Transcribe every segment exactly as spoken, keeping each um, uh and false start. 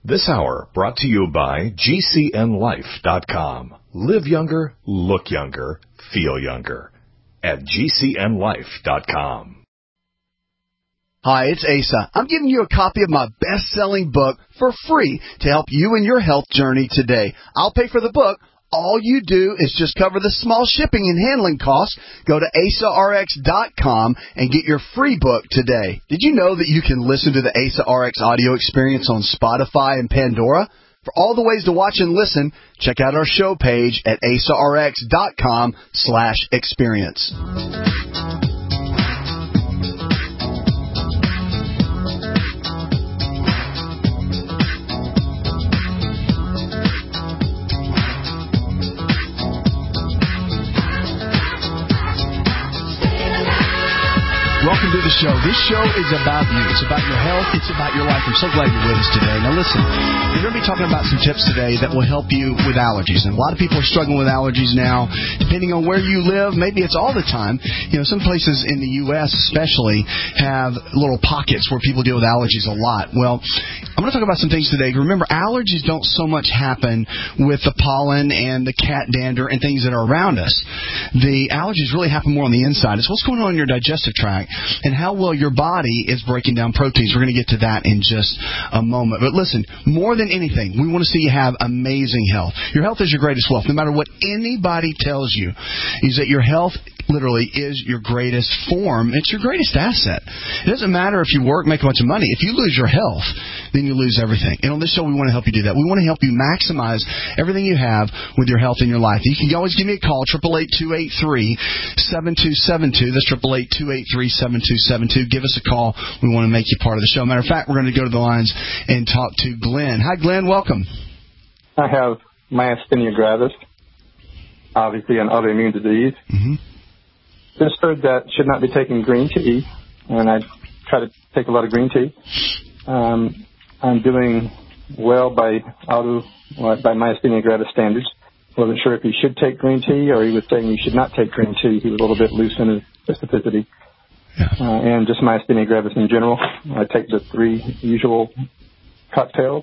This hour brought to you by G C N life dot com. Live younger, look younger, feel younger at G C N life dot com. Hi, it's Asa. I'm giving you a copy of my best-selling book for free to help you in your health journey today. I'll pay for the book. All you do is just cover the small shipping and handling costs. Go to asa r x dot com and get your free book today. Did you know that you can listen to the Asa R X audio experience on Spotify and Pandora? For all the ways to watch and listen, check out our show page at asa r x dot com slash experience. Welcome to the show. This show is about you. It's about your health. It's about your life. I'm so glad you're with us today. Now listen, we're going to be talking about some tips today that will help you with allergies. And a lot of people are struggling with allergies now, depending on where you live. Maybe it's all the time. You know, some places in the U S especially have little pockets where people deal with allergies a lot. Well, I'm going to talk about some things today. Remember, allergies don't so much happen with the pollen and the cat dander and things that are around us. The allergies really happen more on the inside. It's what's going on in your digestive tract and how well your body is breaking down proteins. We're going to get to that in just a moment. But listen, more than anything, we want to see you have amazing health. Your health is your greatest wealth. No matter what anybody tells you, is that your health literally is your greatest form. It's your greatest asset. It doesn't matter if you work, make a bunch of money. If you lose your health, then you lose everything. And on this show, we want to help you do that. We want to help you maximize everything you have with your health in your life. You can always give me a call, eight eight eight, two eight three, seven two seven two. That's eight eight eight, two eight three, seven two seven two. Give us a call. We want to make you part of the show. Matter of fact, we're going to go to the lines and talk to Glenn. Hi, Glenn. Welcome. I have myasthenia gravis, obviously an autoimmune disease. Mm-hmm. Just heard that should not be taking green tea, and I try to take a lot of green tea. Um, I'm doing well by auto by myasthenia gravis standards. Wasn't sure if he should take green tea, or he was saying he should not take green tea. He was a little bit loose in his specificity. Yeah. Uh, and just myasthenia gravis in general. I take the three usual cocktails: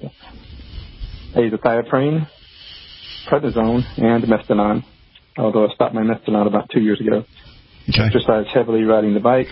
azathioprine, prednisone, and Mestinon. Although I stopped my Mestinon about two years ago. Okay. Exercise heavily, riding the bike.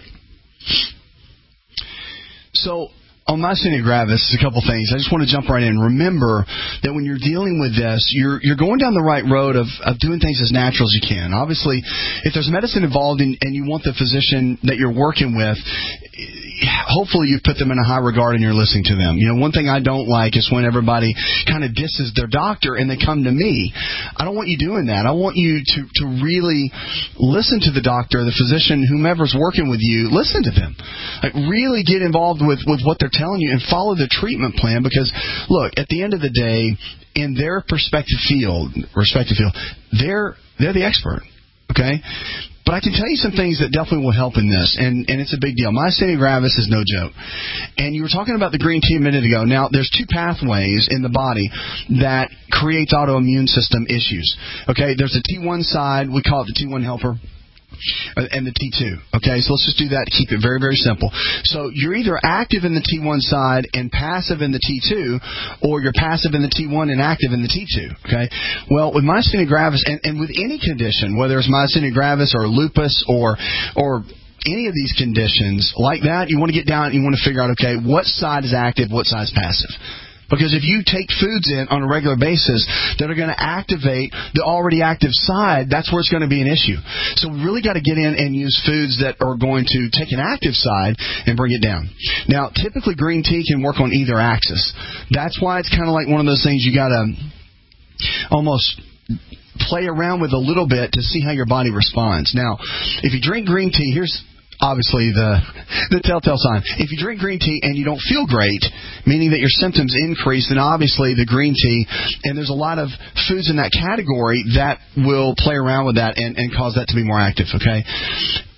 So, on myasthenia gravis, a couple things. I just want to jump right in. Remember that when you're dealing with this, you're you're going down the right road of, of doing things as natural as you can. Obviously, if there's medicine involved in, and you want the physician that you're working with, hopefully you've put them in a high regard and you're listening to them. You know, one thing I don't like is when everybody kind of disses their doctor and they come to me. I don't want you doing that. I want you to, to really listen to the doctor, the physician, whomever's working with you. Listen to them. Like, really get involved with, with what they're telling you and follow the treatment plan, because look, at the end of the day, in their perspective field, respective field, they're they're the expert, okay? But I can tell you some things that definitely will help in this, and, and it's a big deal. Myasthenia gravis is no joke. And you were talking about the green tea a minute ago. Now, there's two pathways in the body that creates autoimmune system issues, okay? There's the T one side, we call it the T one helper, and the T two. Okay, so let's just do that to keep it very, very simple. So you're either active in the T one side and passive in the T two, or you're passive in the T one and active in the T two. Okay, well, with myasthenia gravis, and, and with any condition, whether it's myasthenia gravis or lupus or or any of these conditions like that, you want to get down and you want to figure out, okay, what side is active, what side is passive. Because if you take foods in on a regular basis that are going to activate the already active side, that's where it's going to be an issue. So we really got to get in and use foods that are going to take an active side and bring it down. Now, typically green tea can work on either axis. That's why it's kind of like one of those things you got to almost play around with a little bit to see how your body responds. Now, if you drink green tea, here's obviously the the telltale sign. If you drink green tea and you don't feel great, meaning that your symptoms increase, then obviously the green tea, and there's a lot of foods in that category that will play around with that and, and cause that to be more active, okay?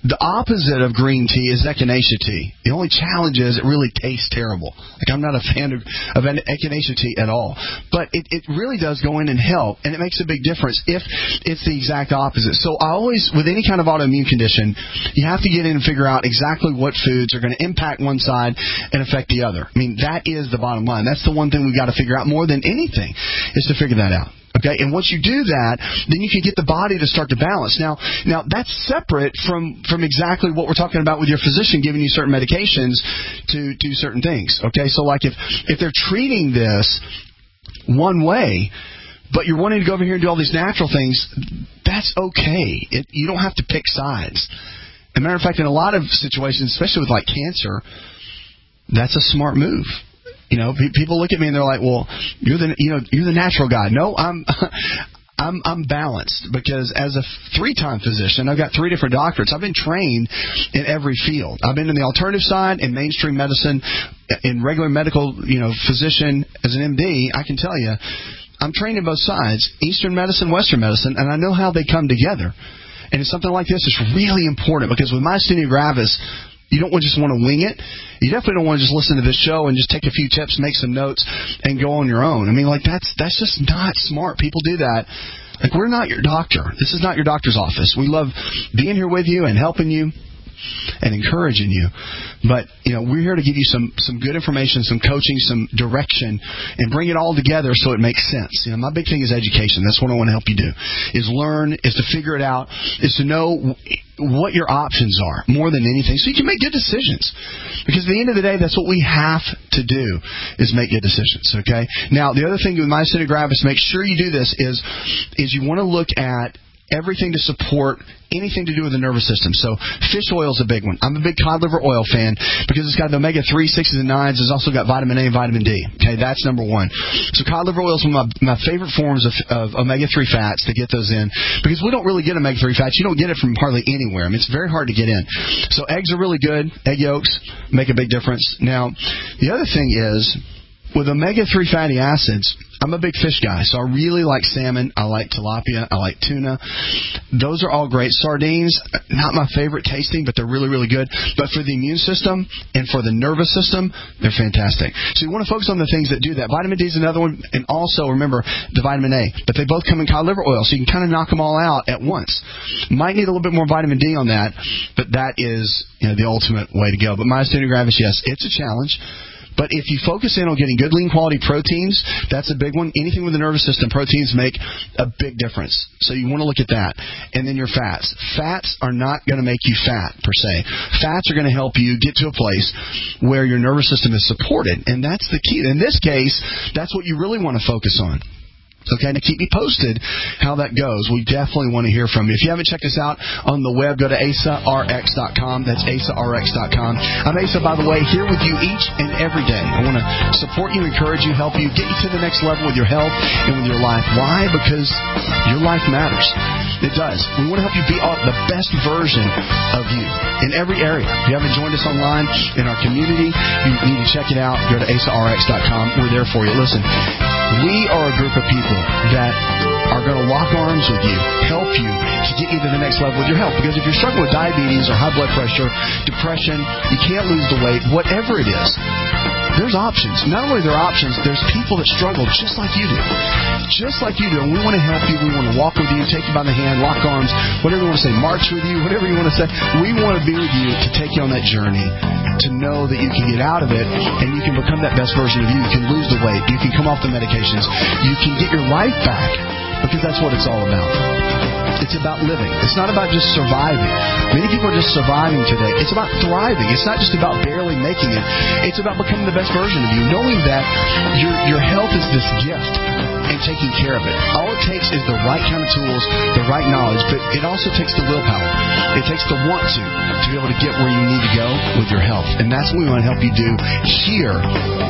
The opposite of green tea is echinacea tea. The only challenge is it really tastes terrible. Like, I'm not a fan of, of echinacea tea at all. But it, it really does go in and help, and it makes a big difference if it's the exact opposite. So I always, with any kind of autoimmune condition, you have to get in and figure out exactly what foods are going to impact one side and affect the other. I mean, that is the bottom line. That's the one thing we've got to figure out more than anything, is to figure that out. Okay, and once you do that, then you can get the body to start to balance. Now, now that's separate from, from exactly what we're talking about with your physician giving you certain medications to do certain things. Okay, so like if, if they're treating this one way, but you're wanting to go over here and do all these natural things, that's okay. It, you don't have to pick sides. As a matter of fact, in a lot of situations, especially with like cancer, that's a smart move. You know, people look at me and they're like, "Well, you're the you know you're the natural guy." No, I'm I'm I'm balanced, because as a three-time physician, I've got three different doctorates. I've been trained in every field. I've been in the alternative side, in mainstream medicine, in regular medical, you know, physician as an M D. I can tell you, I'm trained in both sides, Eastern medicine, Western medicine, and I know how they come together. And it's something like this is really important, because with myasthenia gravis, you don't just want to wing it. You definitely don't want to just listen to this show and just take a few tips, make some notes, and go on your own. I mean, like, that's that's just not smart. People do that. Like, we're not your doctor. This is not your doctor's office. We love being here with you and helping you and encouraging you. But, you know, we're here to give you some, some good information, some coaching, some direction, and bring it all together so it makes sense. You know, my big thing is education. That's what I want to help you do, is learn, is to figure it out, is to know what your options are more than anything, so you can make good decisions. Because at the end of the day, that's what we have to do, is make good decisions, okay? Now, the other thing with myasthenia gravis, make sure you do this, is, is you want to look at everything to support anything to do with the nervous system. So fish oil is a big one. I'm a big cod liver oil fan because it's got the omega three, sixes, and nines. It's also got vitamin A and vitamin D. Okay, that's number one. So cod liver oil is one of my, my favorite forms of, of omega three fats to get those in, because we don't really get omega three fats. You don't get it from hardly anywhere. I mean, it's very hard to get in. So eggs are really good. Egg yolks make a big difference. Now, the other thing is, with omega three fatty acids, I'm a big fish guy, so I really like salmon. I like tilapia. I like tuna. Those are all great. Sardines, not my favorite tasting, but they're really, really good. But for the immune system and for the nervous system, they're fantastic. So you want to focus on the things that do that. Vitamin D is another one, and also remember the vitamin A. But they both come in cod liver oil, so you can kind of knock them all out at once. Might need a little bit more vitamin D on that, but that is, you know, the ultimate way to go. But myasthenia gravis, yes, it's a challenge. But if you focus in on getting good, lean quality proteins, that's a big one. Anything with the nervous system, proteins make a big difference. So you want to look at that. And then your fats. Fats are not going to make you fat, per se. Fats are going to help you get to a place where your nervous system is supported. And that's the key. In this case, that's what you really want to focus on. Okay, to keep me posted how that goes. We definitely want to hear from you. If you haven't checked us out on the web, go to asa r x dot com. That's asa r x dot com. I'm Asa, by the way, here with you each and every day. I want to support you, encourage you, help you, get you to the next level with your health and with your life. Why? Because your life matters. It does. We want to help you be the best version of you in every area. If you haven't joined us online in our community, you need to check it out. Go to asa r x dot com. We're there for you. Listen, we are a group of people that are going to lock arms with you, help you to get you to the next level with your health. Because if you're struggling with diabetes or high blood pressure, depression, you can't lose the weight, whatever it is, there's options. Not only are there options, there's people that struggle just like you do. Just like you do. And we want to help you. We want to walk with you, take you by the hand, lock arms, whatever you want to say, march with you, whatever you want to say. We want to be with you to take you on that journey, to know that you can get out of it and you can become that best version of you. You can lose the weight. You can come off the medications. You can get your life back, because that's what it's all about. It's about living. It's not about just surviving. Many people are just surviving today. It's about thriving. It's not just about barely making it. It's about becoming the best version of you, knowing that your your health is this gift and taking care of it. All it takes is the right kind of tools, the right knowledge, but it also takes the willpower. It takes the want to to be able to get where you need to go with your health. And that's what we want to help you do here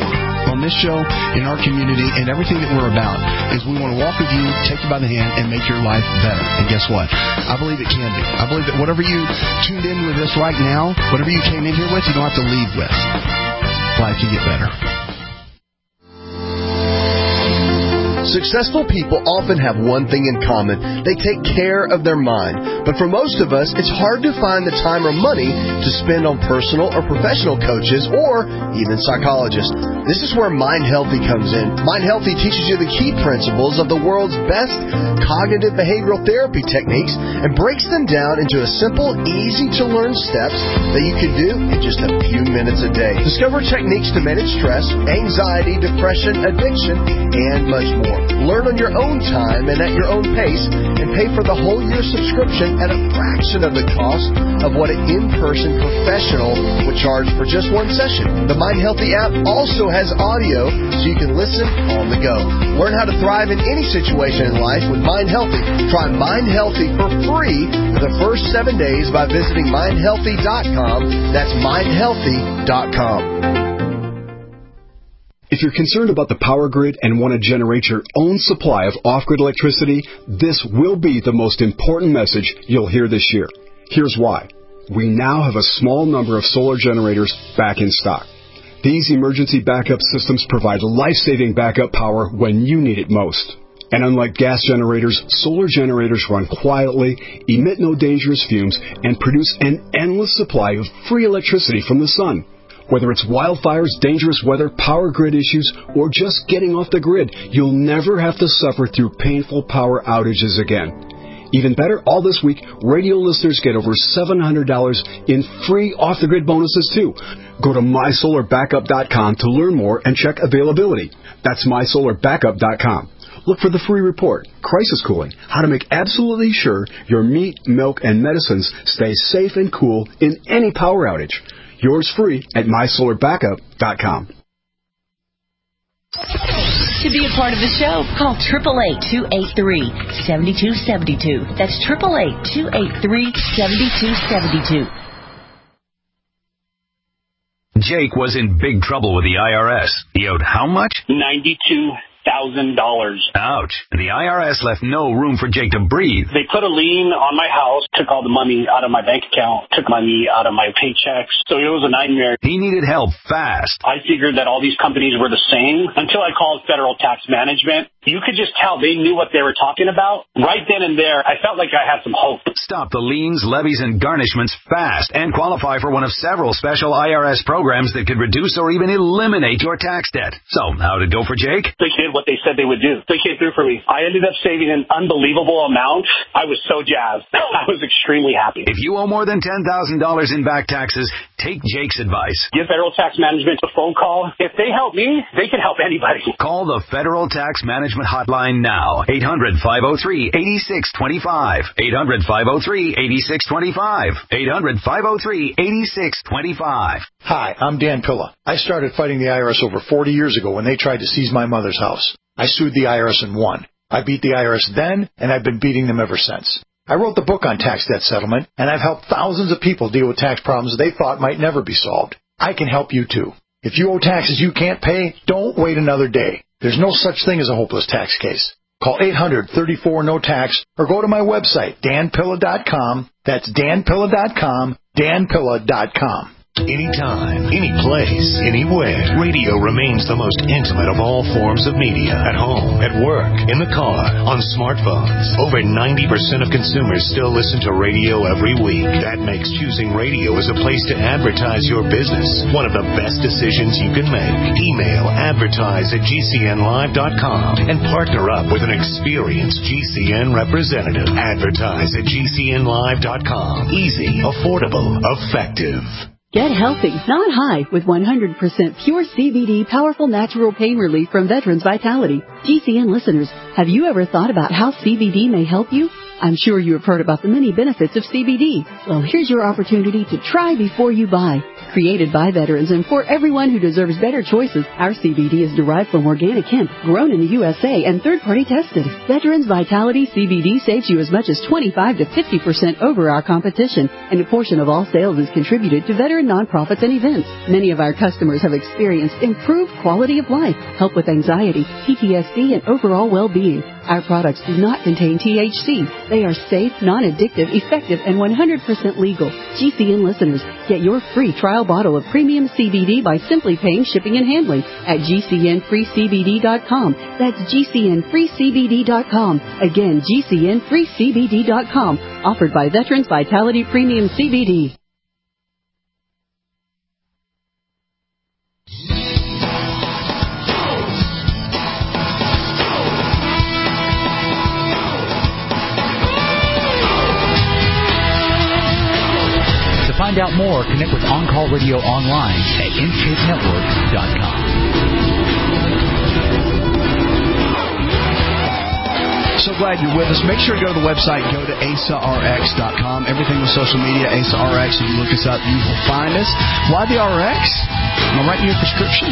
on this show, in our community, and everything that we're about, is we want to walk with you, take you by the hand, and make your life better. And guess what? I believe it can be. I believe that whatever you tuned in with this right now, whatever you came in here with, you don't have to leave with. Life can get better. Successful people often have one thing in common. They take care of their mind. But for most of us, it's hard to find the time or money to spend on personal or professional coaches or even psychologists. This is where Mind Healthy comes in. Mind Healthy teaches you the key principles of the world's best cognitive behavioral therapy techniques and breaks them down into a simple, easy-to-learn steps that you can do in just a few minutes a day. Discover techniques to manage stress, anxiety, depression, addiction, and much more. Learn on your own time and at your own pace, and pay for the whole year subscription at a fraction of the cost of what an in-person professional would charge for just one session. The Mind Healthy app also has audio, so you can listen on the go. Learn how to thrive in any situation in life with Mind Healthy. Try Mind Healthy for free for the first seven days by visiting mind healthy dot com. That's mind healthy dot com. If you're concerned about the power grid and want to generate your own supply of off-grid electricity, this will be the most important message you'll hear this year. Here's why. We now have a small number of solar generators back in stock. These emergency backup systems provide life-saving backup power when you need it most. And unlike gas generators, solar generators run quietly, emit no dangerous fumes, and produce an endless supply of free electricity from the sun. Whether it's wildfires, dangerous weather, power grid issues, or just getting off the grid, you'll never have to suffer through painful power outages again. Even better, all this week, radio listeners get over seven hundred dollars in free off-the-grid bonuses, too. Go to my solar backup dot com to learn more and check availability. That's my solar backup dot com. Look for the free report, Crisis Cooling, how to make absolutely sure your meat, milk, and medicines stay safe and cool in any power outage. Yours free at my solar backup dot com. To be a part of the show, call eight eight eight, two eight three, seven two seven two. That's eight eight eight, two eight three, seven two seven two. Jake was in big trouble with the I R S. He owed how much? ninety-two thousand dollars. Ouch. The I R S left no room for Jake to breathe. They put a lien on my house, took all the money out of my bank account, took money out of my paychecks. So it was a nightmare. He needed help fast. I figured that all these companies were the same until I called Federal Tax Management. You could just tell they knew what they were talking about. Right then and there, I felt like I had some hope. Stop the liens, levies, and garnishments fast and qualify for one of several special I R S programs that could reduce or even eliminate your tax debt. So, how'd it go for Jake? They did what they said they would do. They came through for me. I ended up saving an unbelievable amount. I was so jazzed. I was extremely happy. If you owe more than ten thousand dollars in back taxes, take Jake's advice. Give Federal Tax Management a phone call. If they help me, they can help anybody. Call the Federal Tax Management Hotline now. eight hundred, five oh three, eight six two five. eight hundred, five oh three, eight six two five. eight hundred, five oh three, eight six two five. Hi, I'm Dan Pilla. I started fighting the I R S over forty years ago when they tried to seize my mother's house. I sued the I R S and won. I beat the I R S then, and I've been beating them ever since. I wrote the book on tax debt settlement, and I've helped thousands of people deal with tax problems they thought might never be solved. I can help you too. If you owe taxes you can't pay, don't wait another day. There's no such thing as a hopeless tax case. Call eight hundred, thirty-four, no tax or go to my website, dan pilla dot com. That's dan pilla dot com, dan pilla dot com. Anytime, any place, anywhere. Radio remains the most intimate of all forms of media. At home, at work, in the car, on smartphones. Over ninety percent of consumers still listen to radio every week. That makes choosing radio as a place to advertise your business one of the best decisions you can make. Email advertise at g c n live dot com and partner up with an experienced G C N representative. Advertise at g c n live dot com. Easy, affordable, effective. Get healthy, not high, with one hundred percent pure C B D powerful natural pain relief from Veterans Vitality. G C N listeners, have you ever thought about how C B D may help you? I'm sure you have heard about the many benefits of C B D. Well, here's your opportunity to try before you buy. Created by veterans and for everyone who deserves better choices, our C B D is derived from organic hemp, grown in the U S A and third-party tested. Veterans Vitality C B D saves you as much as twenty-five to fifty percent over our competition, and a portion of all sales is contributed to veteran nonprofits and events. Many of our customers have experienced improved quality of life, help with anxiety, P T S D, and overall well-being. Our products do not contain T H C. They are safe, non-addictive, effective, and one hundred percent legal. G C N listeners, get your free trial bottle of premium C B D by simply paying shipping and handling at G C N free C B D dot com. That's G C N free C B D dot com. Again, G C N free C B D dot com. Offered by Veterans Vitality Premium C B D. To find out more, connect with On Call Radio online at in shape network dot com. So glad you're with us. Make sure to go to the website, go to A S A R X dot com. Everything with social media, A S A R X. If you look us up, you will find us. Why the R X? Am I writing you a prescription?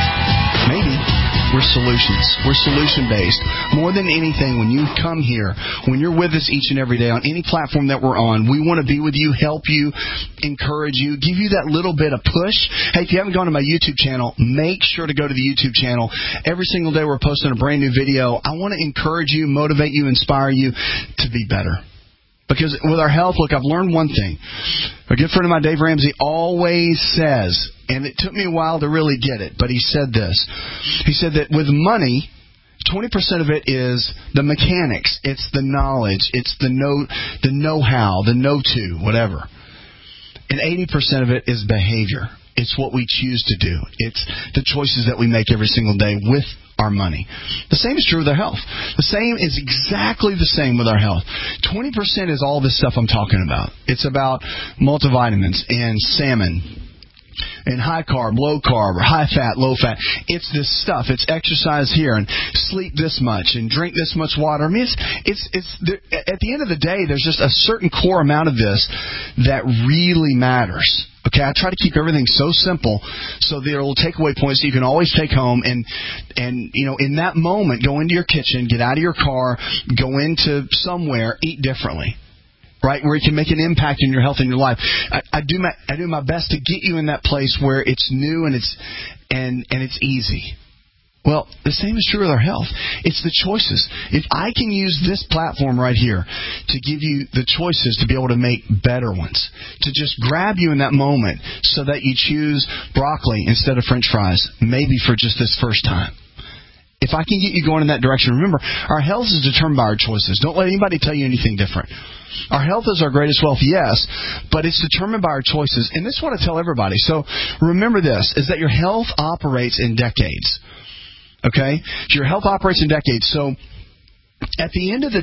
Maybe. We're solutions. We're solution-based. More than anything, when you come here, when you're with us each and every day on any platform that we're on, we want to be with you, help you, encourage you, give you that little bit of push. Hey, if you haven't gone to my YouTube channel, make sure to go to the YouTube channel. Every single day we're posting a brand new video. I want to encourage you, motivate you, inspire you to be better. Because with our health, look, I've learned one thing. A good friend of mine, Dave Ramsey, always says, and it took me a while to really get it, but he said this. He said that with money, twenty percent of it is the mechanics. It's the knowledge. It's the know, the know-how, the know-to, whatever. And eighty percent of it is behavior. It's what we choose to do. It's the choices that we make every single day with our money. The same is true with our health. The same is exactly the same with our health. twenty percent is all this stuff I'm talking about. It's about multivitamins and salmon and high carb, low carb, or high fat, low fat. It's this stuff. It's exercise here and sleep this much and drink this much water. I mean, it's it's it's there, at the end of the day, there's just a certain core amount of this that really matters. Okay, I try to keep everything so simple so there will take away points that you can always take home and, and, you know, in that moment, go into your kitchen, get out of your car, go into somewhere, eat differently. Right, where you can make an impact in your health and your life. I, I do my I do my best to get you in that place where it's new and it's and and it's easy. Well, the same is true with our health. It's the choices. If I can use this platform right here to give you the choices to be able to make better ones, to just grab you in that moment so that you choose broccoli instead of French fries, maybe for just this first time. If I can get you going in that direction, remember, our health is determined by our choices. Don't let anybody tell you anything different. Our health is our greatest wealth, yes, but it's determined by our choices. And this is what I tell everybody. So remember this, is that your health operates in decades. Okay? Your health operates in decades. So at the end of the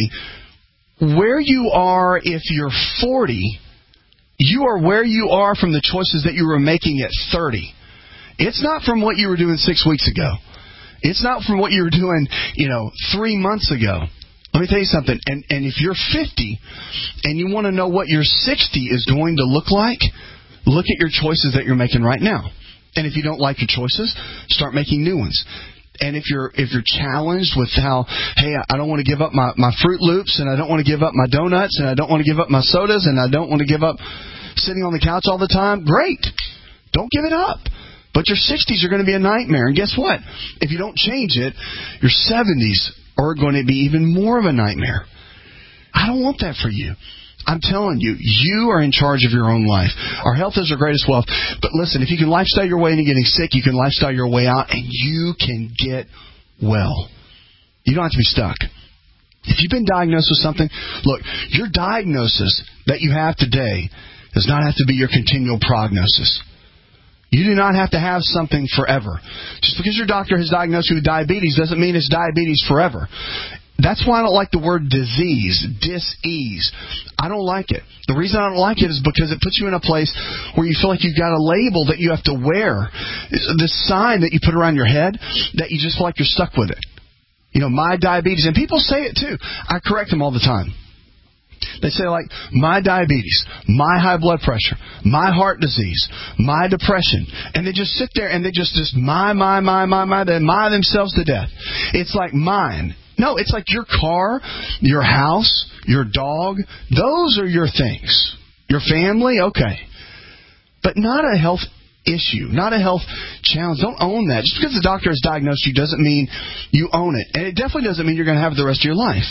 day, where you are if you're forty, you are where you are from the choices that you were making at thirty. It's not from what you were doing six weeks ago. It's not from what you were doing, you know, three months ago. Let me tell you something. And, and if you're fifty and you want to know what your sixty is going to look like, look at your choices that you're making right now. And if you don't like your choices, start making new ones. And if you're if you're challenged with how, hey, I don't want to give up my, my Fruit Loops, and I don't want to give up my donuts, and I don't want to give up my sodas, and I don't want to give up sitting on the couch all the time, great. Don't give it up. But your sixties are going to be a nightmare. And guess what? If you don't change it, your seventies are going to be even more of a nightmare. I don't want that for you. I'm telling you, you are in charge of your own life. Our health is our greatest wealth. But listen, if you can lifestyle your way into getting sick, you can lifestyle your way out, and you can get well. You don't have to be stuck. If you've been diagnosed with something, look, your diagnosis that you have today does not have to be your continual prognosis. You do not have to have something forever. Just because your doctor has diagnosed you with diabetes doesn't mean it's diabetes forever. That's why I don't like the word disease, dis-ease. I don't like it. The reason I don't like it is because it puts you in a place where you feel like you've got a label that you have to wear. This sign that you put around your head that you just feel like you're stuck with it. You know, my diabetes. And people say it too. I correct them all the time. They say like, my diabetes, my high blood pressure, my heart disease, my depression. And they just sit there and they just, just my, my, my, my, my, they my themselves to death. It's like mine. No, it's like your car, your house, your dog. Those are your things. Your family, okay. But not a health issue, not a health challenge. Don't own that. Just because the doctor has diagnosed you doesn't mean you own it. And it definitely doesn't mean you're going to have it the rest of your life.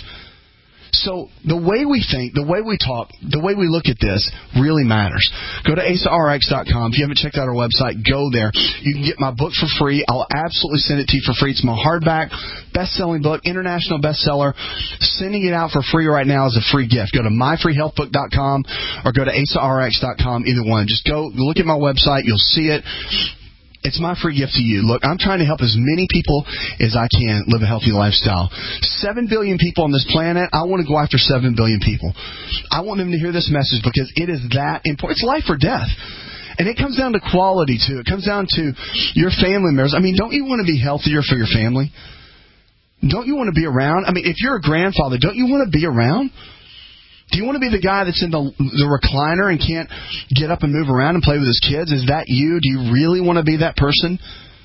So the way we think, the way we talk, the way we look at this really matters. Go to asa r x dot com. If you haven't checked out our website, go there. You can get my book for free. I'll absolutely send it to you for free. It's my hardback, best-selling book, international bestseller. Sending it out for free right now is a free gift. Go to my free health book dot com or go to asa r x dot com, either one. Just go look at my website. You'll see it. It's my free gift to you. Look, I'm trying to help as many people as I can live a healthy lifestyle. Seven billion people on this planet. I want to go after seven billion people. I want them to hear this message because it is that important. It's life or death. And it comes down to quality, too. It comes down to your family members. I mean, don't you want to be healthier for your family? Don't you want to be around? I mean, if you're a grandfather, don't you want to be around? Do you want to be the guy that's in the, the recliner and can't get up and move around and play with his kids? Is that you? Do you really want to be that person?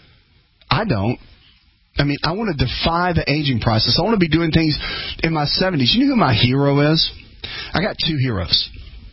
I don't. I mean, I want to defy the aging process. I want to be doing things in my seventies. You know who my hero is? I got two heroes.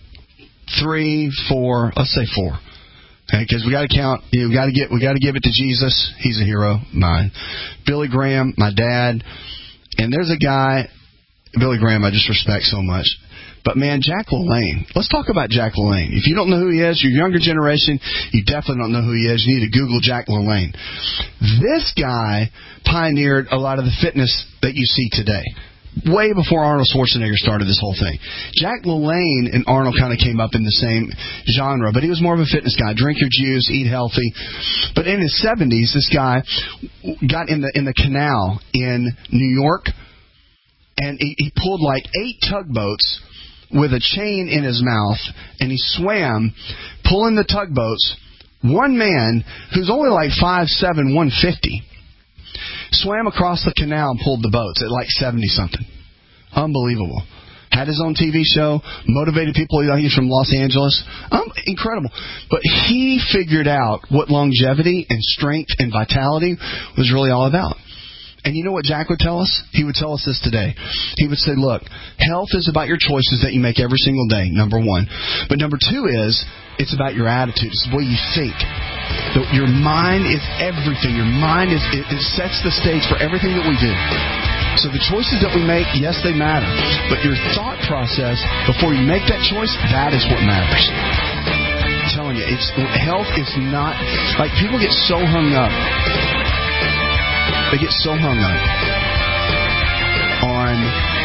Three, four, let's say four. Okay, because we got to count. You know, we got to get. We got to give it to Jesus. He's a hero, mine. Billy Graham, my dad, and there's a guy, Billy Graham, I just respect so much. But, man, Jack LaLanne. Let's talk about Jack LaLanne. If you don't know who he is, your younger generation, you definitely don't know who he is. You need to Google Jack LaLanne. This guy pioneered a lot of the fitness that you see today, way before Arnold Schwarzenegger started this whole thing. Jack LaLanne and Arnold kind of came up in the same genre, but he was more of a fitness guy. Drink your juice, eat healthy. But in his seventies, this guy got in the in the canal in New York, and he, he pulled like eight tugboats with a chain in his mouth, and he swam, pulling the tugboats. One man, who's only like five seven, one fifty, swam across the canal and pulled the boats at like seventy-something. Unbelievable. Had his own T V show, motivated people. He's from Los Angeles. Um, incredible. But he figured out what longevity and strength and vitality was really all about. And you know what Jack would tell us? He would tell us this today. He would say, look, health is about your choices that you make every single day, number one. But number two is, it's about your attitude. It's the way you think. Your mind is everything. Your mind is it, it sets the stage for everything that we do. So the choices that we make, yes, they matter. But your thought process before you make that choice, that is what matters. I'm telling you, it's health is not... Like, people get so hung up. They get so hung up on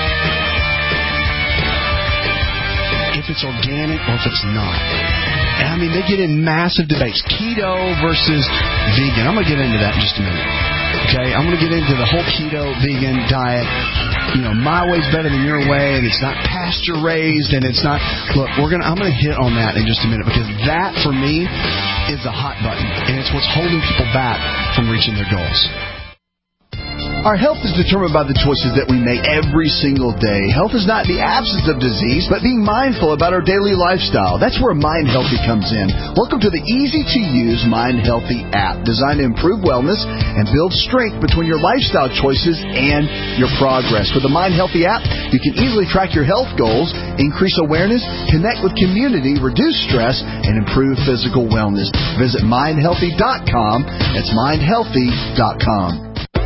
if it's organic or if it's not. And I mean, they get in massive debates. Keto versus vegan. I'm going to get into that in just a minute. Okay? I'm going to get into the whole keto, vegan diet. You know, my way's better than your way, and it's not pasture raised, and it's not... Look, we're gonna. I'm going to hit on that in just a minute, because that, for me, is a hot button, and it's what's holding people back from reaching their goals. Our health is determined by the choices that we make every single day. Health is not the absence of disease, but being mindful about our daily lifestyle. That's where Mind Healthy comes in. Welcome to the easy-to-use Mind Healthy app, designed to improve wellness and build strength between your lifestyle choices and your progress. With the Mind Healthy app, you can easily track your health goals, increase awareness, connect with community, reduce stress, and improve physical wellness. Visit mind healthy dot com. That's mind healthy dot com.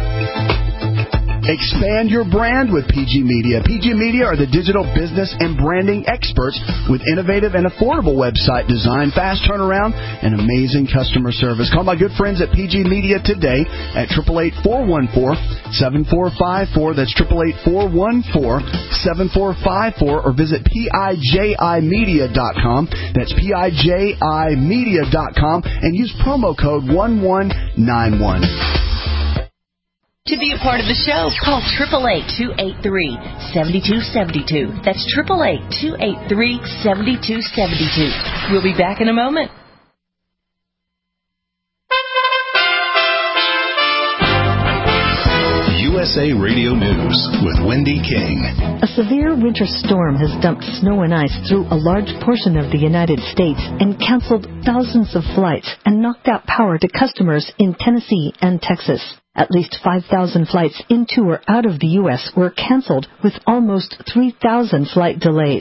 Expand your brand with P G Media. P G Media are the digital business and branding experts with innovative and affordable website design, fast turnaround, and amazing customer service. Call my good friends at P G Media today at eight eight eight, four one four, seven four five four. That's eight eight eight, four one four, seven four five four. Or visit P I J I media dot com. That's P I J I media dot com and use promo code one one nine one. To be a part of the show, call eight eight eight, two eight three, seven two seven two. That's eight eight eight, two eight three, seven two seven two. We'll be back in a moment. U S A Radio News with Wendy King. A severe winter storm has dumped snow and ice through a large portion of the United States and canceled thousands of flights and knocked out power to customers in Tennessee and Texas. At least five thousand flights into or out of the U S were canceled, with almost three thousand flight delays.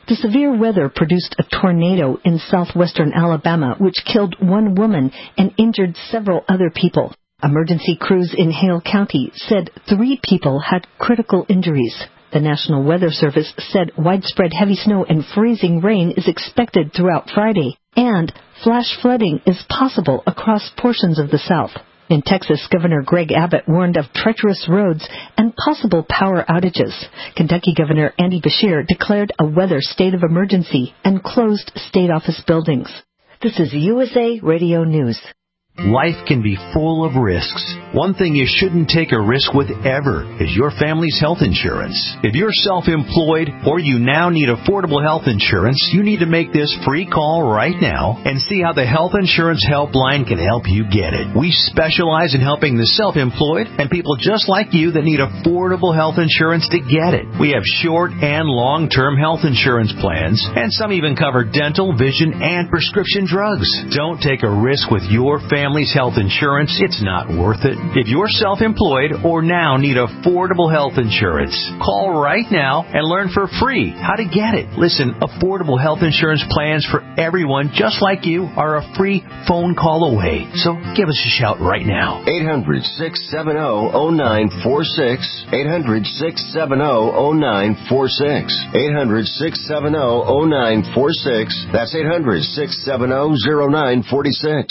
The severe weather produced a tornado in southwestern Alabama, which killed one woman and injured several other people. Emergency crews in Hale County said three people had critical injuries. The National Weather Service said widespread heavy snow and freezing rain is expected throughout Friday, and flash flooding is possible across portions of the South. In Texas, Governor Greg Abbott warned of treacherous roads and possible power outages. Kentucky Governor Andy Beshear declared a weather state of emergency and closed state office buildings. This is U S A Radio News. Life can be full of risks. One thing you shouldn't take a risk with ever is your family's health insurance. If you're self-employed or you now need affordable health insurance, you need to make this free call right now and see how the Health Insurance Helpline can help you get it. We specialize in helping the self-employed and people just like you that need affordable health insurance to get it. We have short and long-term health insurance plans, and some even cover dental, vision, and prescription drugs. Don't take a risk with your family. Family's health insurance, it's not worth it. If you're self-employed or now need affordable health insurance, call right now and learn for free how to get it. Listen, affordable health insurance plans for everyone just like you are a free phone call away. So give us a shout right now. eight hundred, six seven zero, zero nine four six. eight hundred, six seven zero, zero nine four six. eight hundred, six seven zero, zero nine four six. That's eight hundred, six seven zero, zero nine four six.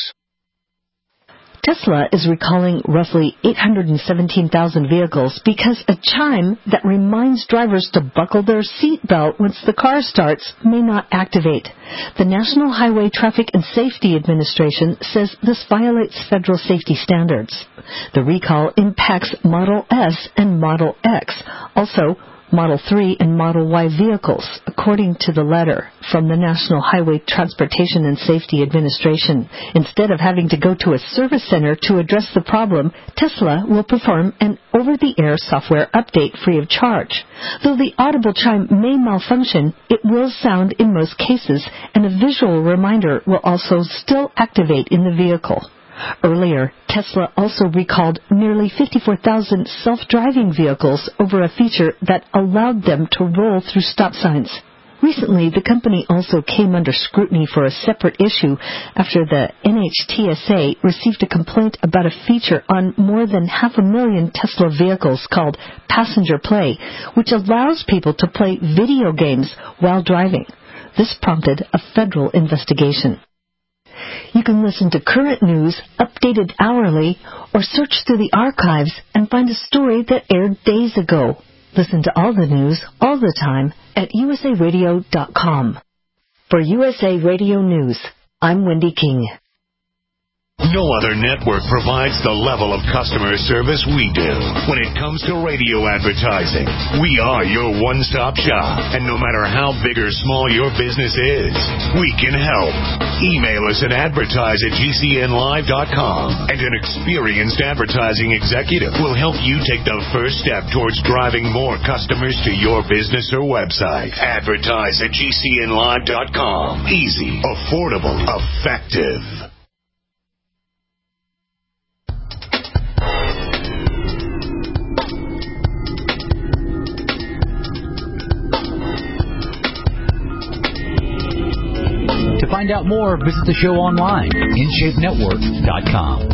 Tesla is recalling roughly eight hundred seventeen thousand vehicles because a chime that reminds drivers to buckle their seatbelt once the car starts may not activate. The National Highway Traffic and Safety Administration says this violates federal safety standards. The recall impacts Model S and Model X, also Model three and Model Y vehicles, according to the letter from the National Highway Transportation and Safety Administration. Instead of having to go to a service center to address the problem, Tesla will perform an over-the-air software update free of charge. Though the audible chime may malfunction, it will sound in most cases, and a visual reminder will also still activate in the vehicle. Earlier, Tesla also recalled nearly fifty-four thousand self-driving vehicles over a feature that allowed them to roll through stop signs. Recently, the company also came under scrutiny for a separate issue after the N H T S A received a complaint about a feature on more than half a million Tesla vehicles called Passenger Play, which allows people to play video games while driving. This prompted a federal investigation. You can listen to current news, updated hourly, or search through the archives and find a story that aired days ago. Listen to all the news, all the time, at U S A radio dot com. For U S A Radio News, I'm Wendy King. No other network provides the level of customer service we do when it comes to radio advertising. We are your one-stop shop, and no matter how big or small your business is, we can help. Email us at advertise at G C N live dot com, and an experienced advertising executive will help you take the first step towards driving more customers to your business or website. Advertise at G C N live dot com. Easy, affordable, effective. To find out more, visit the show online, in shape network dot com.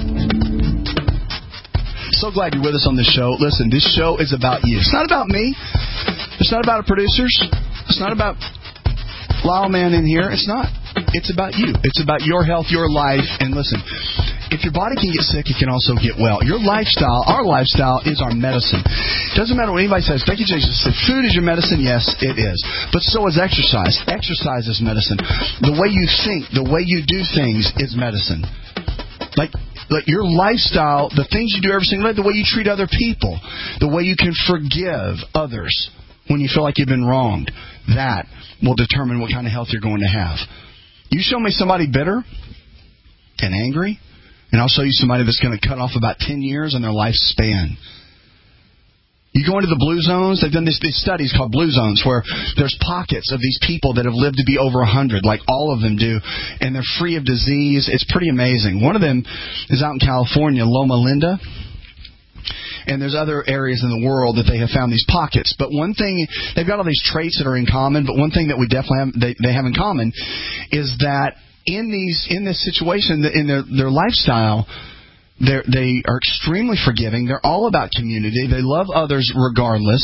So glad you're with us on this show. Listen, this show is about you. It's not about me. It's not about our producers. It's not about Lyle Man in here. It's not. It's about you. It's about your health, your life. And listen, if your body can get sick, it can also get well. Your lifestyle, our lifestyle, is our medicine. It doesn't matter what anybody says. Becky Jesus said, food is your medicine. Yes, it is. But so is exercise. Exercise is medicine. The way you think, the way you do things is medicine. Like, like your lifestyle, the things you do every single day, the way you treat other people, the way you can forgive others when you feel like you've been wronged, that will determine what kind of health you're going to have. You show me somebody bitter and angry, and I'll show you somebody that's going to cut off about ten years in their lifespan. You go into the blue zones, they've done this, these studies called blue zones where there's pockets of these people that have lived to be over one hundred, like all of them do, and they're free of disease. It's pretty amazing. One of them is out in California, Loma Linda. and there's other areas in the world that they have found these pockets. But one thing, they've got all these traits that are in common, but one thing that we definitely have, they, they have in common is that in these in this situation, in their, their lifestyle, They're, they are extremely forgiving. They're all about community. They love others regardless.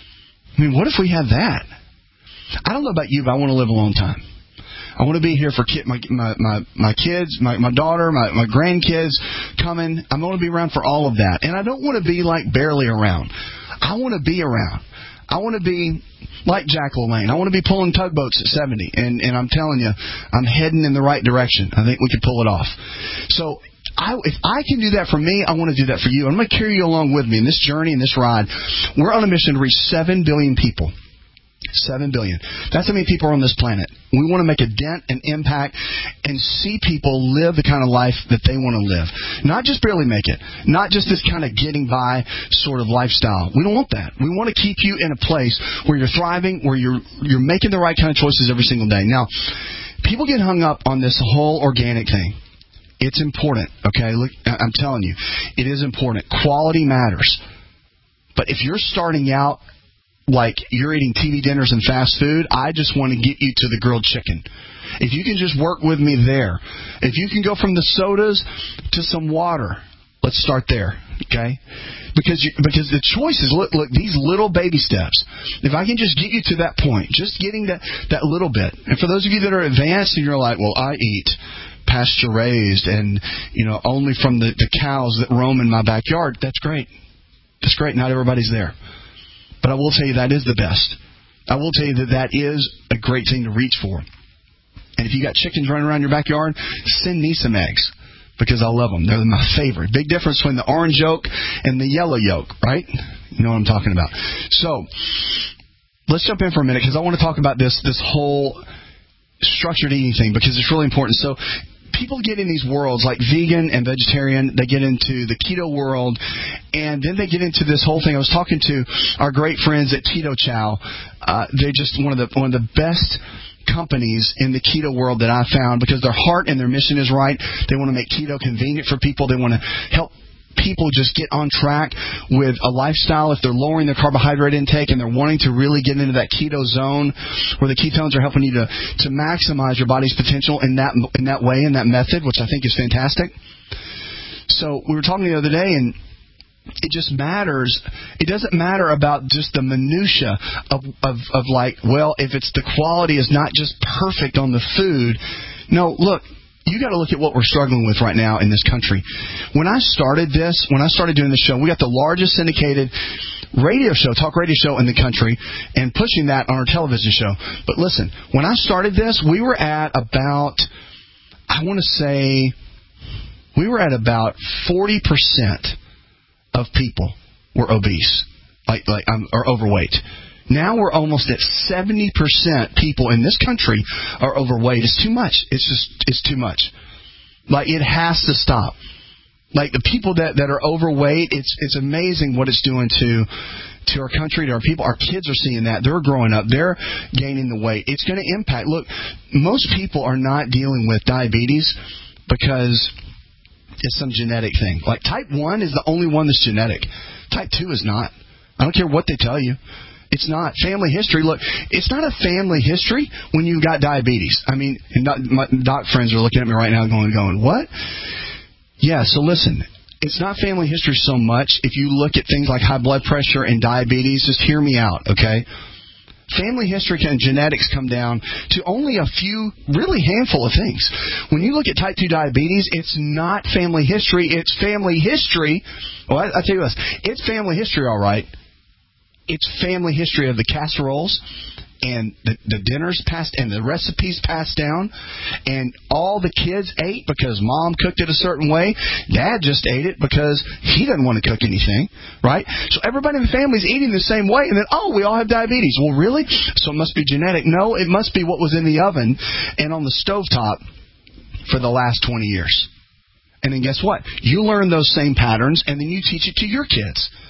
I mean, what if we had that? I don't know about you, but I want to live a long time. I want to be here for kid, my, my, my, my kids, my, my daughter, my, my grandkids coming. I want to be around for all of that. And I don't want to be like barely around. I want to be around. I want to be like Jack LaLanne. I want to be pulling tugboats at seventy. And, and I'm telling you, I'm heading in the right direction. I think we could pull it off. So I, if I can do that for me, I want to do that for you. I'm going to carry you along with me in this journey, in this ride. We're on a mission to reach seven billion people. seven billion. That's how many people are on this planet. We want to make a dent, an impact, and see people live the kind of life that they want to live. Not just barely make it. Not just this kind of getting by sort of lifestyle. We don't want that. We want to keep you in a place where you're thriving, where you're you're making the right kind of choices every single day. Now, people get hung up on this whole organic thing. It's important, okay? Look, I'm telling you, it is important. Quality matters. But if you're starting out like you're eating T V dinners and fast food, I just want to get you to the grilled chicken. If you can just work with me there. If you can go from the sodas to some water, let's start there, okay? Because you, because the choice is, look, look, these little baby steps. If I can just get you to that point, just getting that, that little bit. And for those of you that are advanced and you're like, well, I eat pasture raised and, you know, only from the, the cows that roam in my backyard, that's great. That's great. Not everybody's there. But I will tell you that is the best. I will tell you that that is a great thing to reach for. And if you got chickens running around your backyard, send me some eggs because I love them. They're my favorite. Big difference between the orange yolk and the yellow yolk, right? You know what I'm talking about. So let's jump in for a minute because I want to talk about this this whole structured eating thing because it's really important. So people get in these worlds like vegan and vegetarian. They get into the keto world, and then they get into this whole thing. I was talking to our great friends at Keto Chow. Uh, they're just one of the one of the best companies in the keto world that I found because their heart and their mission is right. They want to make keto convenient for people. They want to help people just get on track with a lifestyle if they're lowering their carbohydrate intake and they're wanting to really get into that keto zone where the ketones are helping you to, to maximize your body's potential in that in that way, in that method, which I think is fantastic. So we were talking the other day, and it just matters. It doesn't matter about just the minutia of, of, of like, well, if it's the quality is not just perfect on the food. No, look. You got to look at what we're struggling with right now in this country. When I started this, when I started doing this show, we got the largest syndicated radio show, talk radio show in the country, and pushing that on our television show. But listen, when I started this, we were at about, I want to say, we were at about forty percent of people were obese, like like um, or overweight. Now we're almost at seventy percent people in this country are overweight. It's too much. It's just, it's too much. Like, it has to stop. Like, the people that, that are overweight, it's it's amazing what it's doing to to our country, to our people. Our kids are seeing that. They're growing up. They're gaining the weight. It's going to impact. Look, most people are not dealing with diabetes because it's some genetic thing. Like, type one is the only one that's genetic. Type two is not. I don't care what they tell you. It's not. Family history, look, it's not a family history when you've got diabetes. I mean, and doc, my doc friends are looking at me right now going, going, what? Yeah, so listen, it's not family history so much. If you look at things like high blood pressure and diabetes, just hear me out, okay? Family history and genetics come down to only a few, really handful of things. When you look at type two diabetes, it's not family history. It's family history. Well, I, I tell you this, it's family history, all right. It's family history of the casseroles and the, the dinners passed and the recipes passed down, and all the kids ate because mom cooked it a certain way. Dad just ate it because he doesn't want to cook anything, right? So everybody in the family is eating the same way, and then, oh, we all have diabetes. Well, really? So it must be genetic. No, it must be what was in the oven and on the stovetop for the last twenty years. And then guess what? You learn those same patterns, and then you teach it to your kids.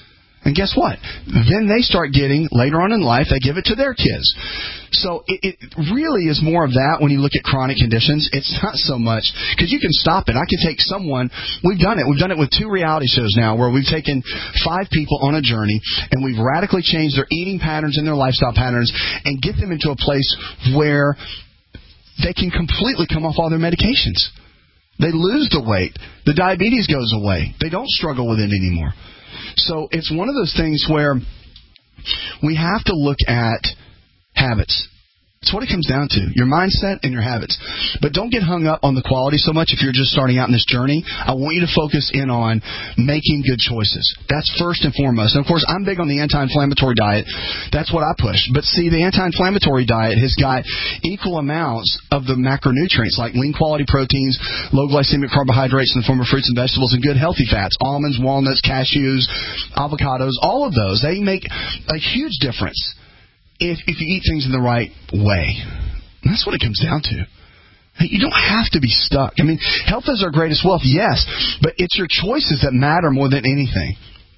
And guess what? Then they start getting, later on in life, they give it to their kids. So it, it really is more of that when you look at chronic conditions. It's not so much, because you can stop it. I can take someone, we've done it. We've done it with two reality shows now where we've taken five people on a journey and we've radically changed their eating patterns and their lifestyle patterns and get them into a place where they can completely come off all their medications. They lose the weight. The diabetes goes away. They don't struggle with it anymore. So it's one of those things where we have to look at habits. It's what it comes down to, your mindset and your habits. But don't get hung up on the quality so much if you're just starting out in this journey. I want you to focus in on making good choices. That's first and foremost. And, of course, I'm big on the anti-inflammatory diet. That's what I push. But, see, the anti-inflammatory diet has got equal amounts of the macronutrients like lean quality proteins, low glycemic carbohydrates in the form of fruits and vegetables, and good healthy fats, almonds, walnuts, cashews, avocados, all of those. They make a huge difference If, if you eat things in the right way. And that's what it comes down to. You don't have to be stuck. I mean, health is our greatest wealth, yes, but it's your choices that matter more than anything.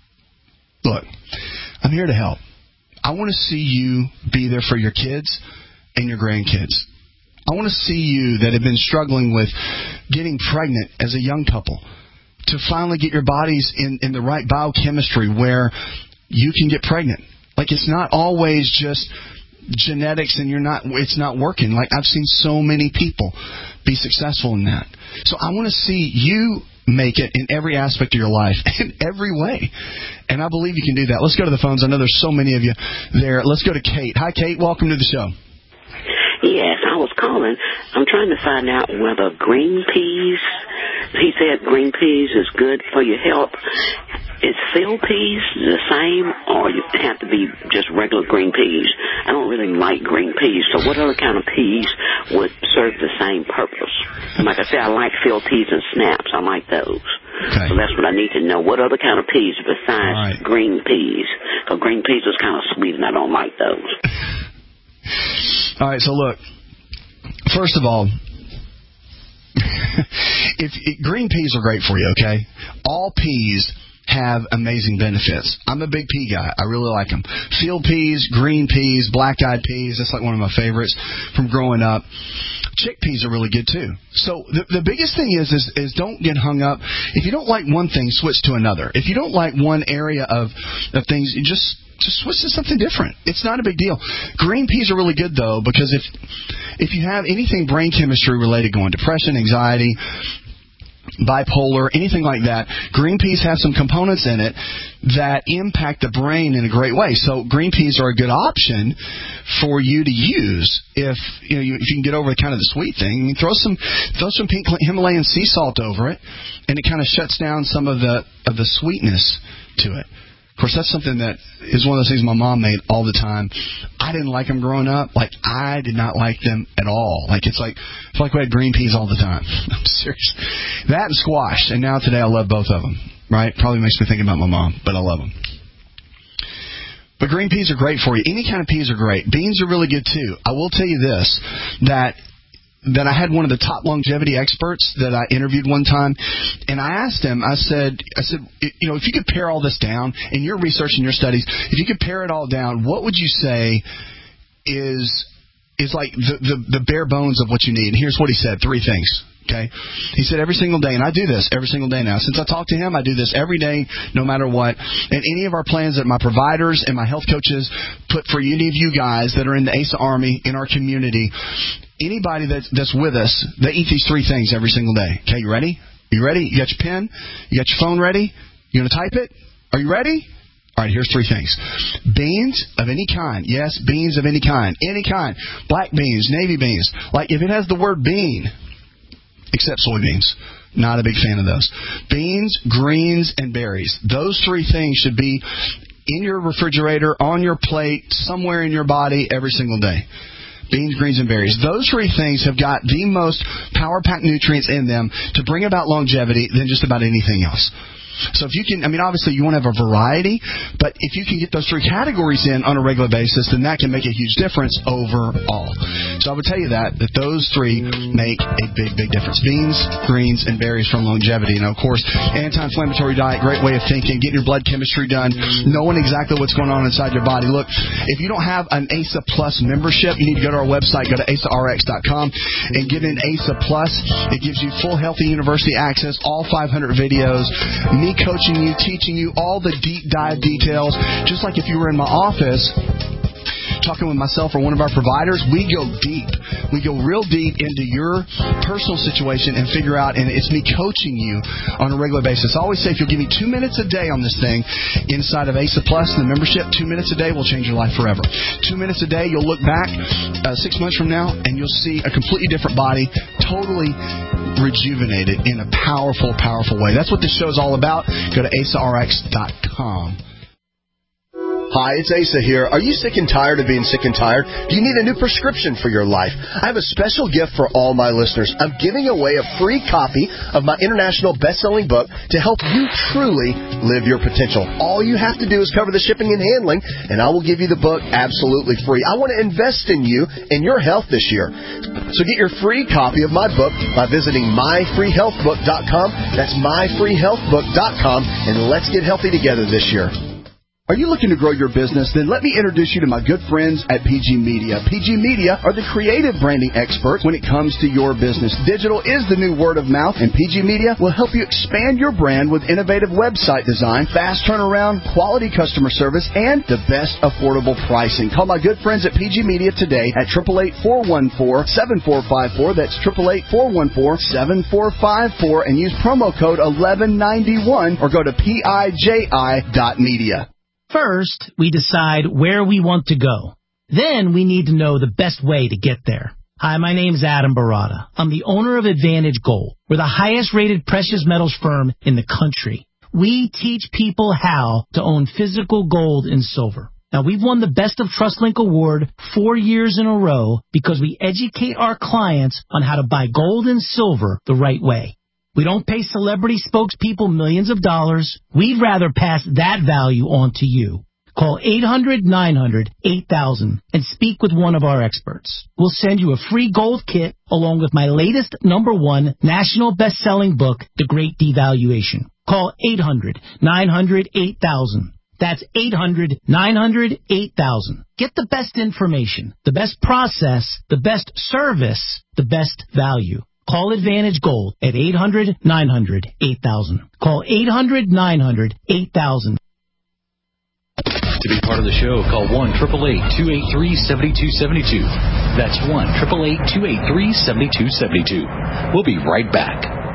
Look, I'm here to help. I want to see you be there for your kids and your grandkids. I want to see you that have been struggling with getting pregnant as a young couple to finally get your bodies in, in the right biochemistry where you can get pregnant. Like, it's not always just genetics and you're not, it's not working. Like, I've seen so many people be successful in that. So I want to see you make it in every aspect of your life, in every way. And I believe you can do that. Let's go to the phones. I know there's so many of you there. Let's go to Kate. Hi, Kate. Welcome to the show. Yes, I was calling. I'm trying to find out whether green peas, he said green peas is good for your health. Is field peas the same, or you have to be just regular green peas? I don't really like green peas, so what other kind of peas would serve the same purpose? And like I said, I like field peas and snaps. I like those. Okay. So that's what I need to know. What other kind of peas besides right. green peas? Because green peas is kind of sweet, and I don't like those. All right, so look, first of all, if it, green peas are great for you, okay? All peas have amazing benefits. I'm a big pea guy. I really like them. Field peas, green peas, black-eyed peas, that's like one of my favorites from growing up. Chickpeas are really good, too. So the, the biggest thing is, is is don't get hung up. If you don't like one thing, switch to another. If you don't like one area of, of things, you just... Just switch to something different. It's not a big deal. Green peas are really good, though, because if if you have anything brain chemistry related going, depression, anxiety, bipolar, anything like that, green peas have some components in it that impact the brain in a great way. So green peas are a good option for you to use if you know you, if you can get over kind of the sweet thing. I mean, throw some throw some pink Himalayan sea salt over it, and it kind of shuts down some of the of the sweetness to it. Of course, that's something that is one of those things my mom made all the time. I didn't like them growing up. Like, I did not like them at all. Like, it's like, it's like we had green peas all the time. I'm serious. That and squash. And now today I love both of them. Right? Probably makes me think about my mom, but I love them. But green peas are great for you. Any kind of peas are great. Beans are really good, too. I will tell you this, that... that I had one of the top longevity experts that I interviewed one time, and I asked him, I said, I said, you know, if you could pare all this down in your research and your studies, if you could pare it all down, what would you say is is like the, the, the bare bones of what you need? And here's what he said, three things. Okay, he said every single day, and I do this every single day now. Since I talked to him, I do this every day, no matter what. And any of our plans that my providers and my health coaches put for any of you guys that are in the A S A Army in our community, anybody that's, that's with us, they eat these three things every single day. Okay, you ready? You ready? You got your pen? You got your phone ready? You going to type it? Are you ready? All right, here's three things. Beans of any kind. Yes, beans of any kind. Any kind. Black beans, navy beans. Like if it has the word bean, except soybeans. Not a big fan of those. Beans, greens, and berries. Those three things should be in your refrigerator, on your plate, somewhere in your body every single day. Beans, greens, and berries. Those three things have got the most power-packed nutrients in them to bring about longevity than just about anything else. So if you can, I mean, obviously you want to have a variety, but if you can get those three categories in on a regular basis, then that can make a huge difference overall. So I would tell you that, that those three make a big, big difference. Beans, greens, and berries from longevity. And, of course, anti-inflammatory diet, great way of thinking, getting your blood chemistry done, knowing exactly what's going on inside your body. Look, if you don't have an A S A Plus membership, you need to go to our website, go to A S A R X dot com, and get in A S A Plus. It gives you full Healthy University access, all five hundred videos, me coaching you, teaching you all the deep dive details, just like if you were in my office talking with myself or one of our providers. We go deep. We go real deep into your personal situation and figure out, and it's me coaching you on a regular basis. I always say if you'll give me two minutes a day on this thing inside of A S A Plus, the membership, two minutes a day will change your life forever. Two minutes a day, you'll look back uh, six months from now, and you'll see a completely different body, totally rejuvenated in a powerful, powerful way. That's what this show is all about. Go to A S A R X dot com. Hi, it's Asa here. Are you sick and tired of being sick and tired? Do you need a new prescription for your life? I have a special gift for all my listeners. I'm giving away a free copy of my international best-selling book to help you truly live your potential. All you have to do is cover the shipping and handling, and I will give you the book absolutely free. I want to invest in you and your health this year. So get your free copy of my book by visiting my free health book dot com. That's my free health book dot com, and let's get healthy together this year. Are you looking to grow your business? Then let me introduce you to my good friends at P G Media. P G Media are the creative branding experts when it comes to your business. Digital is the new word of mouth, and P G Media will help you expand your brand with innovative website design, fast turnaround, quality customer service, and the best affordable pricing. Call my good friends at P G Media today at eight eight eight, four one four, seven four five four. That's eight eight eight, four one four, seven four five four, and use promo code eleven ninety-one or go to P I J I dot media. First, we decide where we want to go. Then we need to know the best way to get there. Hi, my name is Adam Barada. I'm the owner of Advantage Gold. We're the highest-rated precious metals firm in the country. We teach people how to own physical gold and silver. Now, we've won the Best of TrustLink Award four years in a row because we educate our clients on how to buy gold and silver the right way. We don't pay celebrity spokespeople millions of dollars. We'd rather pass that value on to you. Call eight hundred, nine hundred, eight thousand and speak with one of our experts. We'll send you a free gold kit along with my latest number one national best-selling book, The Great Devaluation. Call eight hundred, nine hundred, eight thousand. That's eight hundred, nine hundred, eight thousand. Get the best information, the best process, the best service, the best value. Call Advantage Gold at eight hundred, nine hundred, eight thousand. Call eight hundred, nine hundred, eight thousand. To be part of the show, call one eight eight eight, two eight three, seven two seven two. That's one eight eight eight, two eight three, seven two seven two. We'll be right back.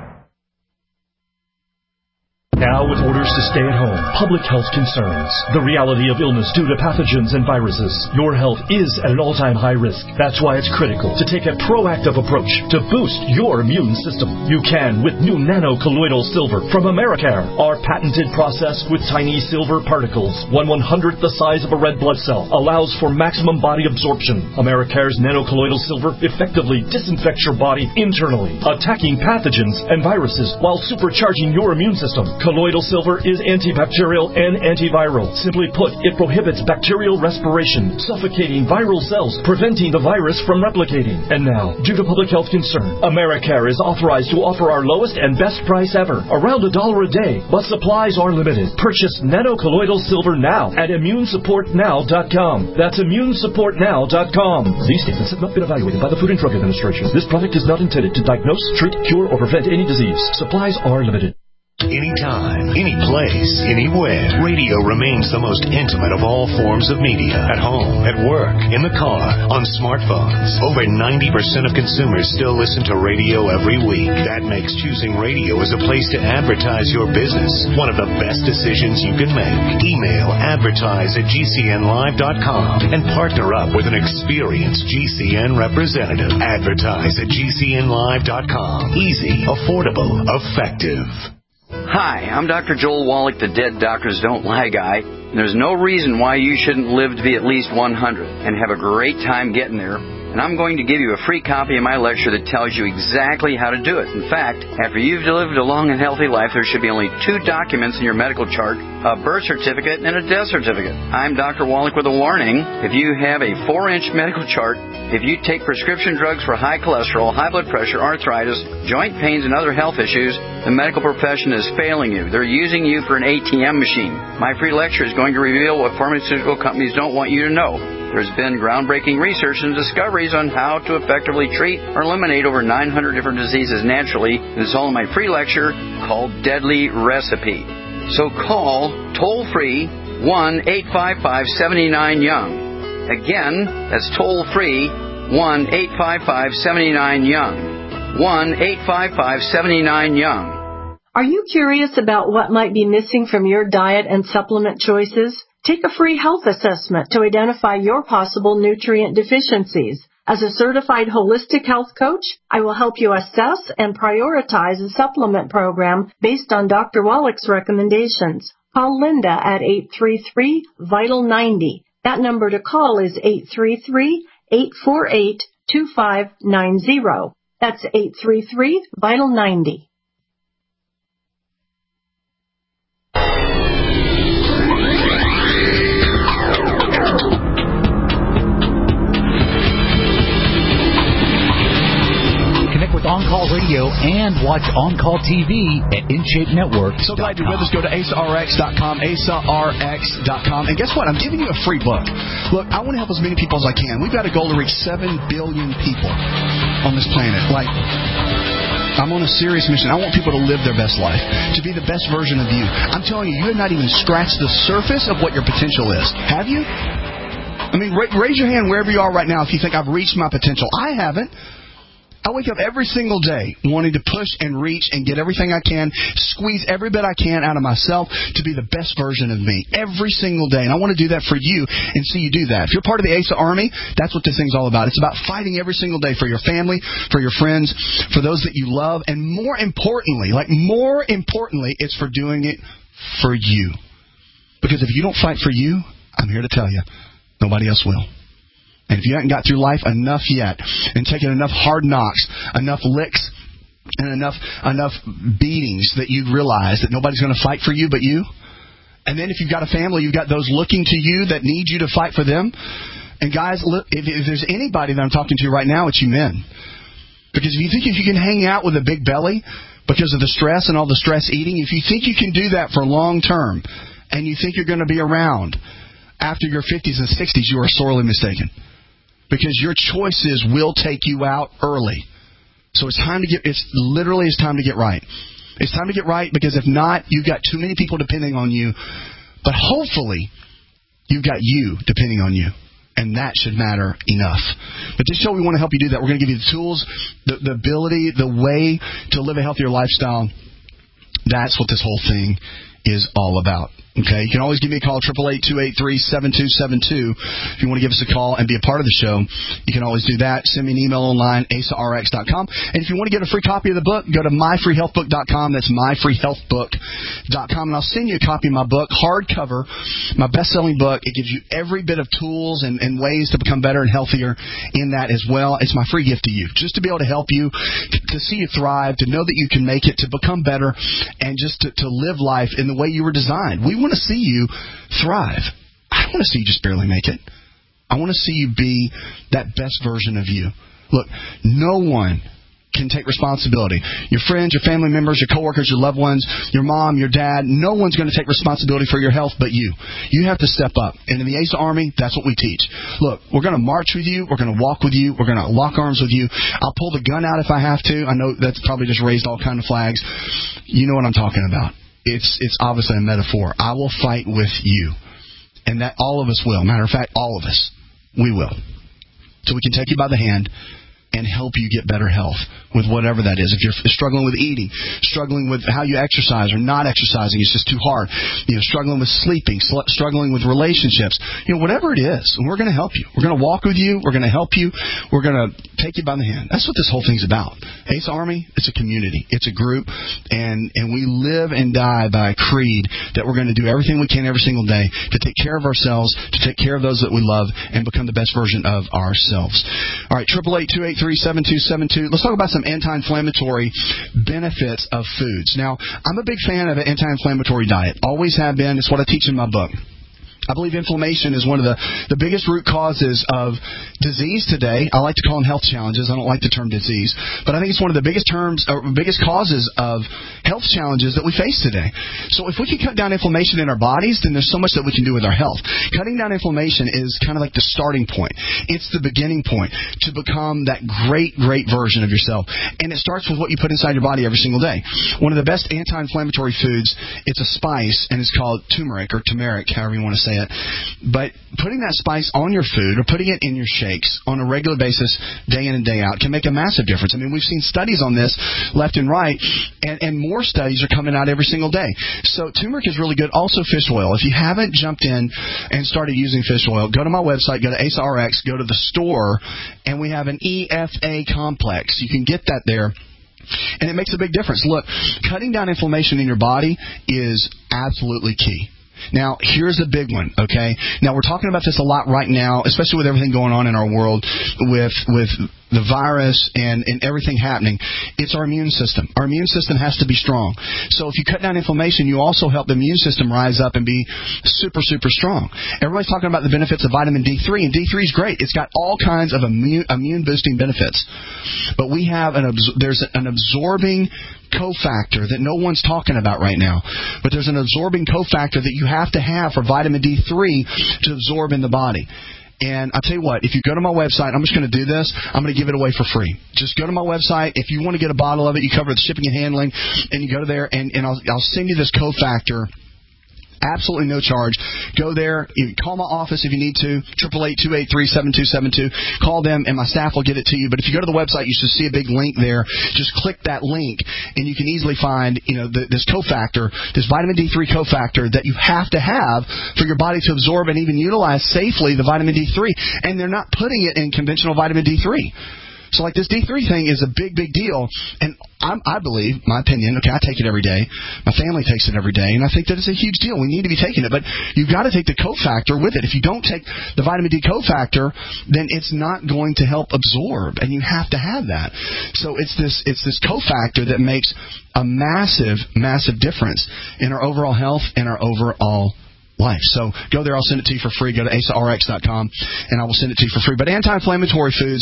Now with orders to stay at home, public health concerns, the reality of illness due to pathogens and viruses, your health is at an all-time high risk. That's why it's critical to take a proactive approach to boost your immune system. You can with new nano-colloidal silver from Americare. Our patented process with tiny silver particles, one one-hundredth the size of a red blood cell, allows for maximum body absorption. Americare's nano-colloidal silver effectively disinfects your body internally, attacking pathogens and viruses while supercharging your immune system. Colloidal silver is antibacterial and antiviral. Simply put, it prohibits bacterial respiration, suffocating viral cells, preventing the virus from replicating. And now, due to public health concern, Americare is authorized to offer our lowest and best price ever, around a dollar a day, but supplies are limited. Purchase nano-colloidal silver now at immune support now dot com. That's immune support now dot com. These statements have not been evaluated by the Food and Drug Administration. This product is not intended to diagnose, treat, cure, or prevent any disease. Supplies are limited. Anytime, any place, anywhere. Radio remains the most intimate of all forms of media. At home, at work, in the car, on smartphones. Over ninety percent of consumers still listen to radio every week. That makes choosing radio as a place to advertise your business one of the best decisions you can make. Email advertise at G C N live dot com and partner up with an experienced G C N representative. Advertise at G C N live dot com. Easy, affordable, effective. Hi, I'm Doctor Joel Wallach, the Dead Doctors Don't Lie guy. There's no reason why you shouldn't live to be at least one hundred and have a great time getting there. and I'm going to give you a free copy of my lecture that tells you exactly how to do it. In fact, after you've lived a long and healthy life, there should be only two documents in your medical chart, a birth certificate and a death certificate. I'm Doctor Wallach with a warning. If you have a four-inch medical chart, if you take prescription drugs for high cholesterol, high blood pressure, arthritis, joint pains, and other health issues, the medical profession is failing you. They're using you for an A T M machine. My free lecture is going to reveal what pharmaceutical companies don't want you to know. There's been groundbreaking research and discoveries on how to effectively treat or eliminate over nine hundred different diseases naturally. This is all in my free lecture called Deadly Recipe. So call toll-free one eight five five, seven nine, young. Again, that's toll-free one eight five five, seven nine, young. one eight five five, seven nine, young. Are you curious about what might be missing from your diet and supplement choices? Take a free health assessment to identify your possible nutrient deficiencies. As a certified holistic health coach, I will help you assess and prioritize a supplement program based on Doctor Wallach's recommendations. Call Linda at eight three three, vital ninety. That number to call is eight three three, eight four eight, two five nine zero. That's eight three three, vital ninety. On Call Radio and watch On Call T V at InShape Network. So glad you're with us. Go to A S A R X dot com, A S A R X dot com. And guess what? I'm giving you a free book. Look, I want to help as many people as I can. We've got a goal to reach seven billion people on this planet. Like, I'm on a serious mission. I want people to live their best life, to be the best version of you. I'm telling you, you have not even scratched the surface of what your potential is. Have you? I mean, raise your hand wherever you are right now if you think I've reached my potential. I haven't. I wake up every single day wanting to push and reach and get everything I can, squeeze every bit I can out of myself to be the best version of me every single day. And I want to do that for you and see you do that. If you're part of the A S A Army, that's what this thing's all about. It's about fighting every single day for your family, for your friends, for those that you love, and more importantly, like more importantly, it's for doing it for you. Because if you don't fight for you, I'm here to tell you, nobody else will. And if you haven't got through life enough yet and taken enough hard knocks, enough licks, and enough enough beatings that you realize that nobody's going to fight for you but you, and then if you've got a family, you've got those looking to you that need you to fight for them. And guys, look, if, if there's anybody that I'm talking to right now, it's you men. Because if you think if you can hang out with a big belly because of the stress and all the stress eating, if you think you can do that for long term and you think you're going to be around after your fifties and sixties, you are sorely mistaken. Because your choices will take you out early. So it's time to get, it's literally it's time to get right. It's time to get right because if not, you've got too many people depending on you. But hopefully, you've got you depending on you. And that should matter enough. But this show, we want to help you do that. We're going to give you the tools, the, the ability, the way to live a healthier lifestyle. That's what this whole thing is all about. Okay, you can always give me a call, eight eight eight, two eight three, seven two seven two. If you want to give us a call and be a part of the show, you can always do that. Send me an email online, A S A R X dot com. And if you want to get a free copy of the book, go to my free health book dot com. That's my free health book dot com. And I'll send you a copy of my book, hardcover, my best-selling book. It gives you every bit of tools and, and ways to become better and healthier in that as well. It's my free gift to you, just to be able to help you, to see you thrive, to know that you can make it, to become better, and just to, to live life in the way you were designed. We want to see you thrive. I don't want to see you just barely make it. I want to see you be that best version of you. Look, no one can take responsibility. Your friends, your family members, your coworkers, your loved ones, your mom, your dad, no one's going to take responsibility for your health but you. You have to step up. And in the A S A Army, that's what we teach. Look, we're going to march with you. We're going to walk with you. We're going to lock arms with you. I'll pull the gun out if I have to. I know that's probably just raised all kinds of flags. You know what I'm talking about. It's it's obviously a metaphor. I will fight with you. And that all of us will. Matter of fact, all of us. We will. So we can take you by the hand and help you get better health with whatever that is. If you're struggling with eating, struggling with how you exercise or not exercising, it's just too hard. You know, struggling with sleeping, sl- struggling with relationships, you know, whatever it is, we're going to help you. We're going to walk with you. We're going to help you. We're going to take you by the hand. That's what this whole thing's about. Ace Army, it's a community. It's a group, and, and we live and die by a creed that we're going to do everything we can every single day to take care of ourselves, to take care of those that we love, and become the best version of ourselves. All right, eight eight eight, two eight three, seven two seven two. Let's talk about some anti-inflammatory benefits of foods. Now, I'm a big fan of an anti-inflammatory diet. Always have been. It's what I teach in my book. I believe inflammation is one of the, the biggest root causes of disease today. I like to call them health challenges. I don't like the term disease. But I think it's one of the biggest terms, or biggest causes of health challenges that we face today. So if we can cut down inflammation in our bodies, then there's so much that we can do with our health. Cutting down inflammation is kind of like the starting point. It's the beginning point to become that great, great version of yourself. And it starts with what you put inside your body every single day. One of the best anti-inflammatory foods, it's a spice, and it's called turmeric, or turmeric, however you want to say it. But putting that spice on your food or putting it in your shakes on a regular basis, day in and day out, can make a massive difference. I mean, we've seen studies on this left and right, and, and more studies are coming out every single day. So turmeric is really good. Also fish oil. If you haven't jumped in and started using fish oil, go to my website, go to Ace R X, go to the store, and we have an E F A complex. You can get that there. And it makes a big difference. Look, cutting down inflammation in your body is absolutely key. Now, here's a big one, okay? Now, we're talking about this a lot right now, especially with everything going on in our world with with the virus and, and everything happening. It's our immune system. Our immune system has to be strong. So if you cut down inflammation, you also help the immune system rise up and be super, super strong. Everybody's talking about the benefits of vitamin D three, and D three is great. It's got all kinds of immune, immune-boosting benefits. But we have an there's an absorbing cofactor that no one's talking about right now. But there's an absorbing cofactor that you have to have for vitamin D three to absorb in the body. And I'll tell you what, if you go to my website, I'm just going to do this, I'm going to give it away for free. Just go to my website. If you want to get a bottle of it, you cover the shipping and handling, and you go to there, and, and I'll, I'll send you this cofactor. Absolutely no charge. Go there. You can call my office if you need to. eight eight eight, two eight three, seven two seven two. Call them, and my staff will get it to you. But if you go to the website, you should see a big link there. Just click that link, and you can easily find, you know, the, this cofactor, this vitamin D three cofactor that you have to have for your body to absorb and even utilize safely the vitamin D three. And they're not putting it in conventional vitamin D three. So, like, this D three thing is a big, big deal, and I'm, I believe, my opinion, okay, I take it every day, my family takes it every day, and I think that it's a huge deal. We need to be taking it, but you've got to take the cofactor with it. If you don't take the vitamin D cofactor, then it's not going to help absorb, and you have to have that. So it's this, it's this cofactor that makes a massive, massive difference in our overall health and our overall life. So go there, I'll send it to you for free. Go to asa r x dot com, and I will send it to you for free. But anti-inflammatory foods,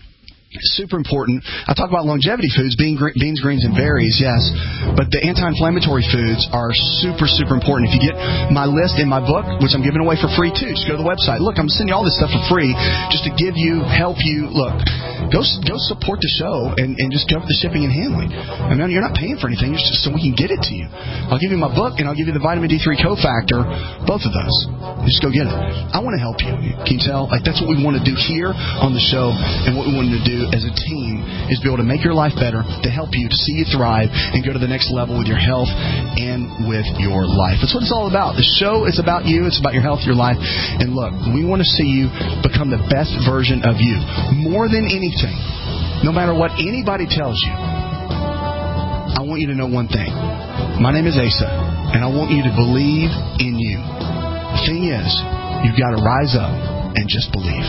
super important. I talk about longevity foods, bean, beans, greens, and berries, yes. But the anti-inflammatory foods are super, super important. If you get my list in my book, which I'm giving away for free too, just go to the website. Look, I'm sending you all this stuff for free just to give you, help you. Look, go go support the show and, and just cover the shipping and handling. I mean, you're not paying for anything. It's just so we can get it to you. I'll give you my book, and I'll give you the vitamin D three cofactor, both of those. Just go get it. I want to help you. Can you tell? Like, that's what we want to do here on the show, and what we want to do as a team is be able to make your life better, to help you, to see you thrive, and go to the next level with your health and with your life. That's what it's all about. The show is about you. It's about your health, your life. And look, we want to see you become the best version of you. More than anything, no matter what anybody tells you, I want you to know one thing. My name is Asa, and I want you to believe in you. The thing is, you've got to rise up and just believe.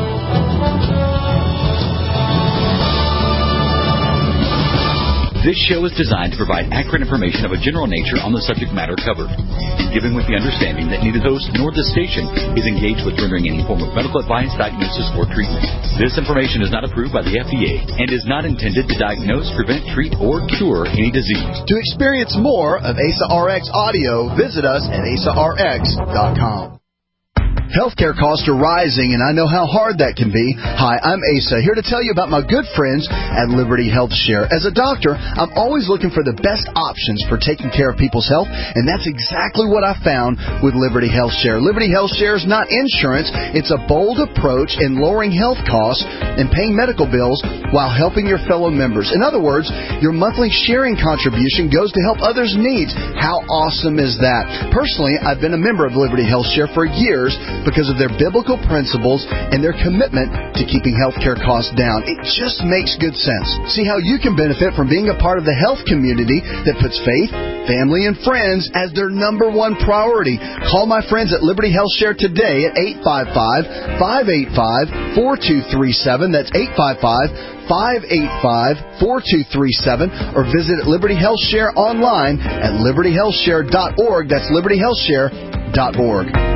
This show is designed to provide accurate information of a general nature on the subject matter covered, given with the understanding that neither host nor the station is engaged with rendering any form of medical advice, diagnosis, or treatment. This information is not approved by the F D A and is not intended to diagnose, prevent, treat, or cure any disease. To experience more of Asa R X audio, visit us at asa r x dot com. Healthcare costs are rising, and I know how hard that can be. Hi, I'm Asa, here to tell you about my good friends at Liberty Health Share. As a doctor, I'm always looking for the best options for taking care of people's health, and that's exactly what I found with Liberty Health Share. Liberty Health Share is not insurance. It's a bold approach in lowering health costs and paying medical bills while helping your fellow members. In other words, your monthly sharing contribution goes to help others' needs. How awesome is that? Personally, I've been a member of Liberty Health Share for years because of their biblical principles and their commitment to keeping healthcare costs down. It just makes good sense. See how you can benefit from being a part of the health community that puts faith, family, and friends as their number one priority. Call my friends at Liberty Health Share today at eight five five, five eight five, four two three seven. That's eight five five, five eight five, four two three seven. Or visit Liberty Health Share online at liberty health share dot org. That's liberty health share dot org.